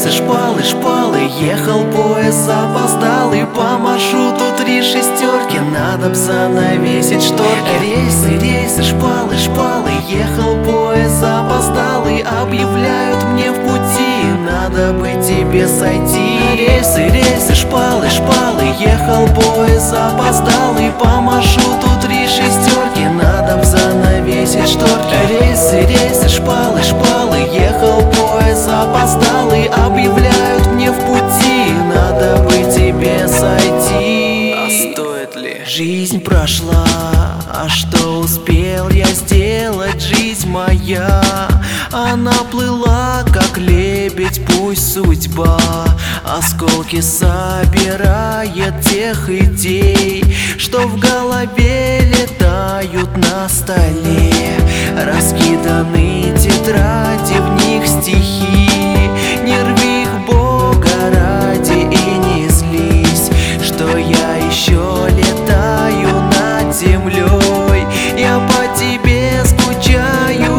рейсы, шпалы, шпалы. Ехал поезд запоздалый по маршруту 3 шестерки. Надо б занавесить шторки. Рейсы, рейсы, шпалы, шпалы. Ехал поезд запоздалый. Объявляют мне в пути, надо бы тебе сойти. Рейсы, рейсы, шпалы, шпалы. Ехал поезд запоздалый по маршруту 3 шестерки. Надо б занавесить шторки. Рейсы, рейсы, шпалы, шпалы. Ехал поезд запоздалый. Объявляют мне в пути, надо бы тебе сойти. А стоит ли? Жизнь прошла, а что успел я сделать? Жизнь моя, она плыла, как лебедь, пусть судьба осколки собирает тех идей, что в голове летают на столе. Раскиданы тетради, в них стихи. Не рви их, Бога ради, и не злись, что я еще летаю над землей. Я по тебе скучаю.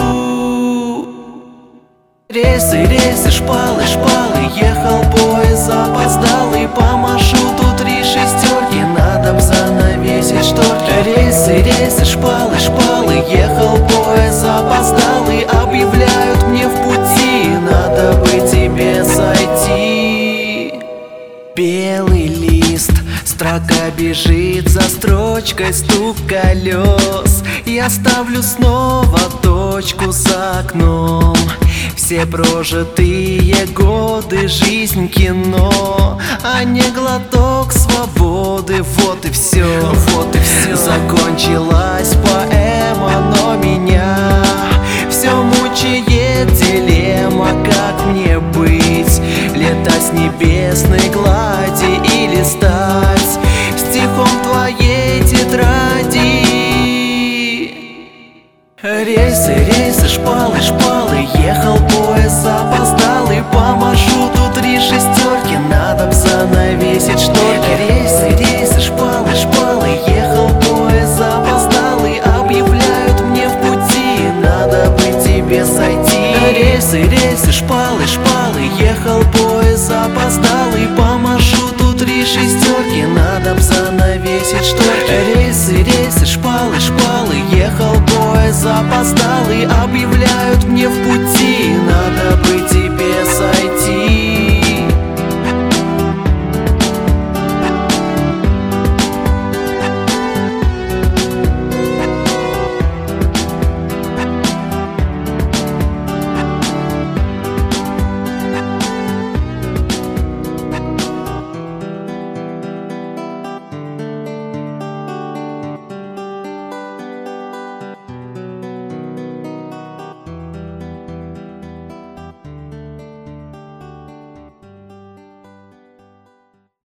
Рейсы, рейсы, шпалы, шпалы. Ехал поезд запоздалый по маршруту 3 шестерки. Надо б занавесить шторки. Рейсы, рейсы, шпалы, шпалы. Ехал поезд запоздалый. Объявляют мне в пути, надо бы тебе сойти. Белый лист, строка бежит за строчкой, стук колес. Я ставлю снова точку за окном. Все прожитые годы, жизнь кино, а не глоток свободы. Вот и все, вот и все. Закончилась поэма, но меня все мучает дилемма. Как мне быть? Летать с небесной глади или стать стихом твоей тетради? Рейсы, рейсы, шпалы, шпалы. Ехал поезд запоздалый по маршруту 3 шестерки. Надо б занавесить шторки. Рейсы, рейсы, шпалы, шпалы. Ехал поезд запоздалый. Объявляют мне в пути, надо бы тебе сойти. Рейсы, рейсы, шпалы, шпалы. Ехал поезд запоздалый по маршруту 3 шестерки. Надо б занавесить шторки. Рейсы, рейсы, шпалы, шпалы. Ехал поезд запоздалый. Объявляют мне в пути,